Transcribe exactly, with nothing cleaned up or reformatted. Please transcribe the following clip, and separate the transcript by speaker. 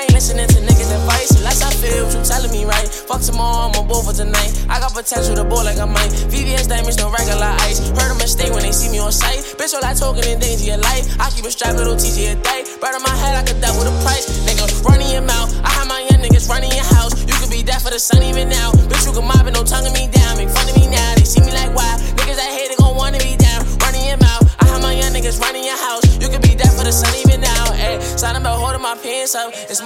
Speaker 1: I ain't listening to niggas advice. Unless I feel what you telling me right. Fuck tomorrow, I'm on board for tonight. I got potential to ball like I might. V V S diamonds, no regular ice. Heard a mistake when they see me on sight. Bitch, all I talking in danger your life. I keep a strap, little T G a day. Bird on my head, I could double the price. Nigga, running your mouth. I have my young niggas running your house. You could be dead for the sun even now. Bitch, you can mob it, no tonguing me down. Make fun of me now, they see me like why. Niggas that hate it gon' wanna be down. Running your mouth. I have my young niggas running your house. You could be dead for the sun even now. Ayy, something about holding my pants up. It's